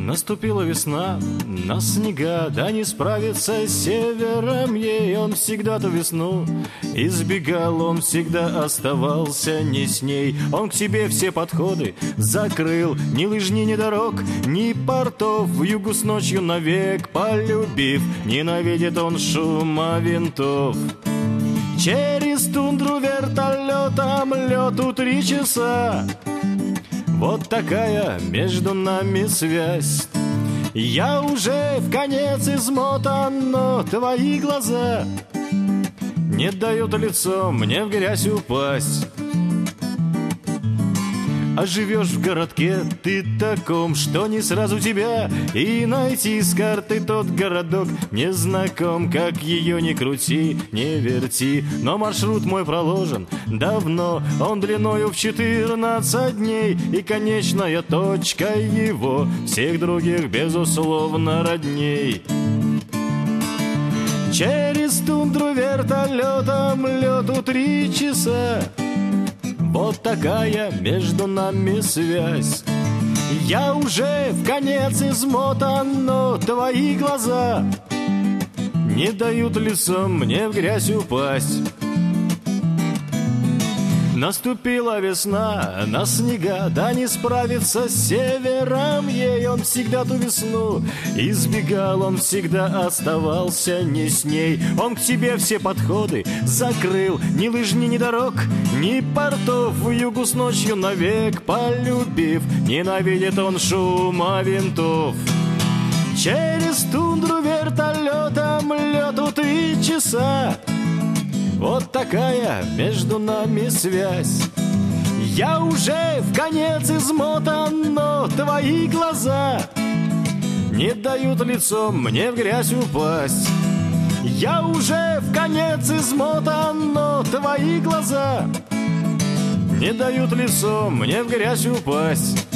Наступила весна, на снега, да не справится с севером ей. Он всегда ту весну избегал, он всегда оставался не с ней. Он к тебе все подходы закрыл, ни лыжни, ни дорог, ни портов. В югу с ночью навек полюбив, ненавидит он шума винтов. Через тундру вертолетом лету 3 часа. Вот такая между нами связь. Я уже в конец измотан, но твои глаза не дают лицом мне в грязь упасть. А живешь в городке ты таком, что не сразу тебя и найти с карты тот городок не знаком. Как ее ни крути, не верти, но маршрут мой проложен давно. Он длиною в 14 дней, и конечная точка его всех других, безусловно, родней. Через тундру вертолетом лету 3 часа. Вот такая между нами связь. Я уже в конец измотан, но твои глаза не дают лицом мне в грязь упасть. Наступила весна, на снега, да не справится с севером ей. Он всегда ту весну избегал, он всегда оставался не с ней. Он к тебе все подходы закрыл, ни лыжни, ни дорог, ни портов. В югу с ночью навек полюбив, ненавидит он шума винтов. Через тундру вертолетом лету 3 часа. Вот такая между нами связь. Я уже в конец измотан, но твои глаза не дают лицом мне в грязь упасть. Я уже в конец измотан, но твои глаза не дают лицом мне в грязь упасть.